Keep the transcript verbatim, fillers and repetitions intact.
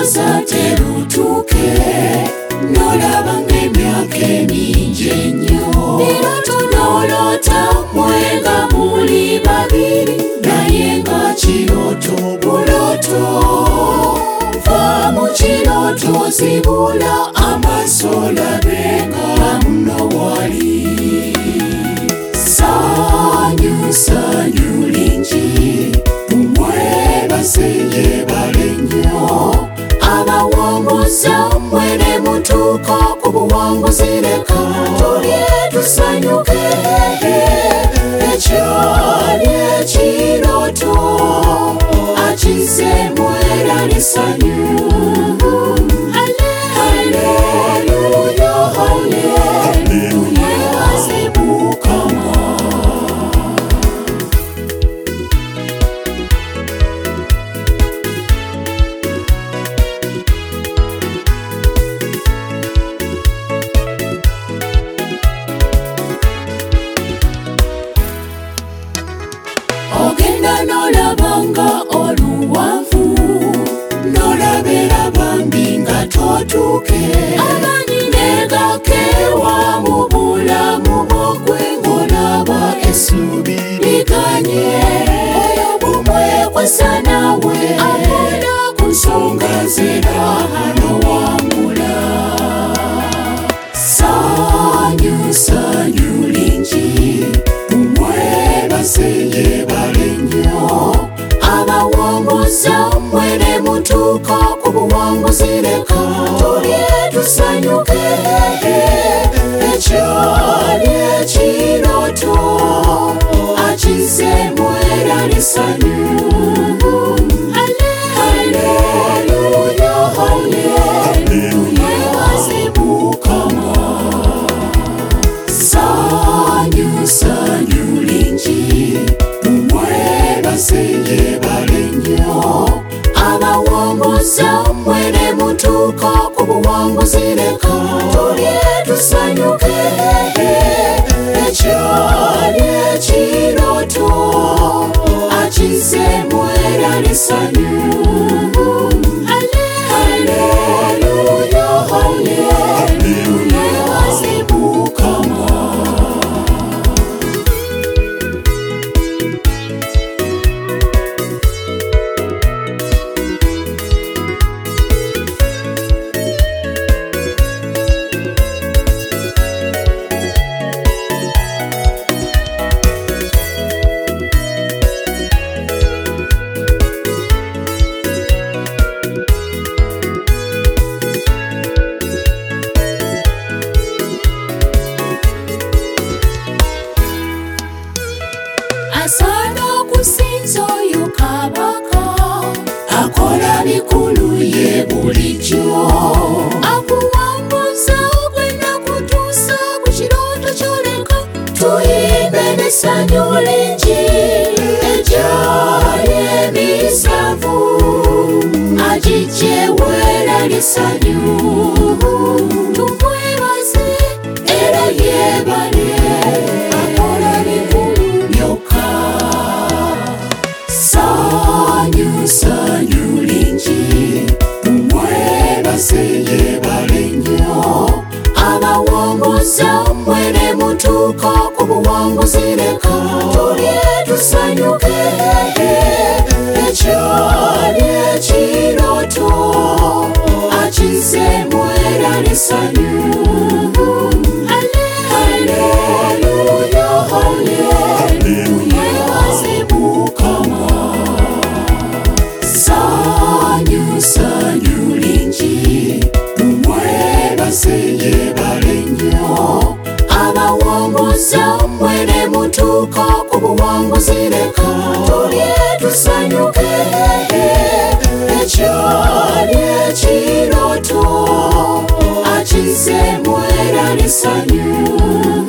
olulowooza terutuuke n'olaba ng'emyaka emingi ennyo n'oloota mwenga muli babiri naye nga kirooto bulooto va mu kirooto zibula amaaso olabe nga muno wali sanyu sanyu lingi mumwebase yeebale nnyo abawongoza mwene mutuuka ku buwanguzi leka tulye tusanyuke ekyali ekirooto akizeemu era lisanyu Haleluya, haleluya, yeebaze Mukama. Ogenda n'olabanga oluwanvu n'olabera bambi nga totuuke amaanyi negakeewa mu bulamu bw'ogwe ng'olaba essuubi liganye oyo bumwekwasa naawe akola ku nsonga zera n'owangula sanyu sanyu lingi mumwebase yeebale nnyo abawongoza mwene mutuuka ku buwanguzi leka tulye tusanyuke ekyali ekirooto akizeemu era lisanyu Haleluya, haleluya, yeebaze Mukama. Sanyu sanyu lingi mumwebase yeebale nnyo abawongoza mwene mutuuka ku buwanguzi leka tulye tusanyuke ekyali ekirooto akizeemu era lisanyu Haleluya, haleluya, yeebaze Mukama. Asaana kusinza oyo kabaka akola bikulu ye bulijjo akuwambuza ogwenda kutuusa ku kirooto kyoleka tuyimbe n'essanyu lingi egyali emisanvu agiggyewo era lisanyu tumwebaze era yeebale akola bikulu byokka sanyu sanyu lingi mumwebase yeebale nnyo abawongoza mwene mutuuka ku buwanguzi leka tulye tusanyuke ekyali ekirooto akizeemu era lisanyu Haleluya, haleluya, yeebaze Mukama. Sanyu sanyu lingi mumwebase yeebale nnyo abawongoza mwene mutuuka ku buwanguzi leka tulye tusanyuke ekyali ekirooto akizeemu era lisanyu